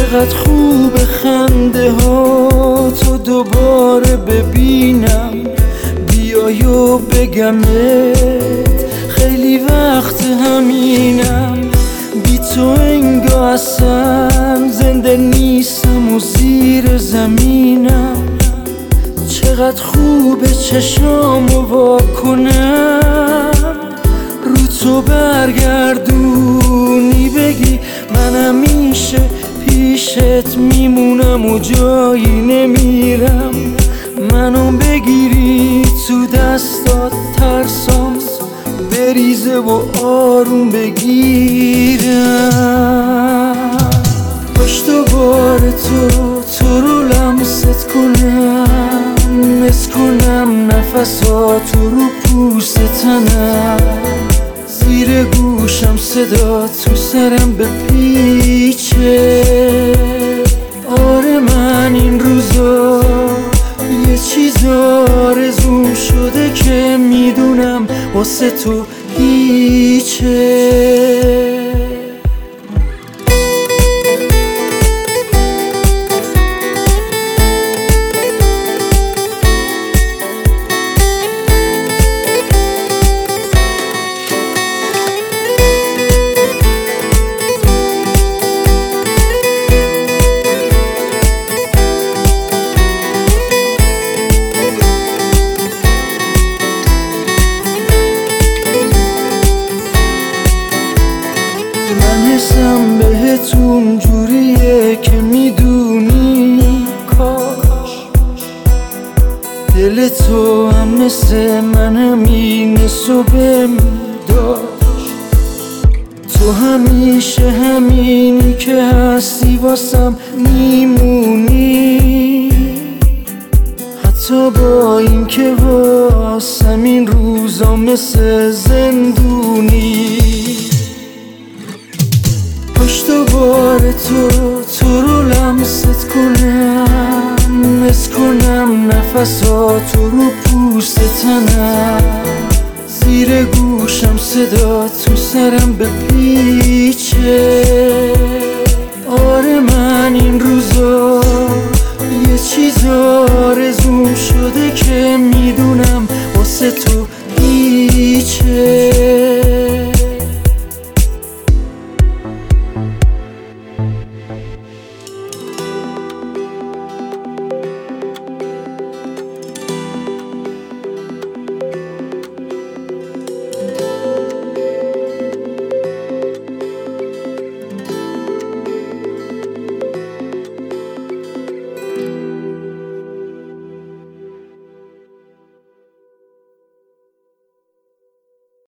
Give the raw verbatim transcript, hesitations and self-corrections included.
چقدر خوب خنده ها تو دوباره ببینم، بیای و بگمت خیلی وقت همینم. بی تو انگار اصلا زنده نیستم و زیر زمینم. چقدر خوبه چشامو وا کنم، رو تو برگردونی بگی من همیشه پیشت میمونم و جایی نمیرم. منو بگیری تو دستات ترسام بریزه و آروم بگیرم. پشت و بار تو تو رو لمست کنم، حس کنم نفسات رو پوست تنم. زیر گوشم صدا تو سرم بپیچه. آره من این روزا یه چیز آرزوم شده که میدونم واسه تو هیچه. حسم بهتون جوریه که میدونی، کاش دل تو هم مثل من همین صبح داشت. تو همیشه همینی که هستی واسم میمونی، حتی با این که واسم این روزا مثل زندونی. پشت و بار تو تو رو لمست کنم، حس کنم نفسات رو پوست تنم. زیر گوشم صدا تو سرم بپیچه. آره من این روزا یه چیز آرزوم شده که میدونم واسه تو هیچه.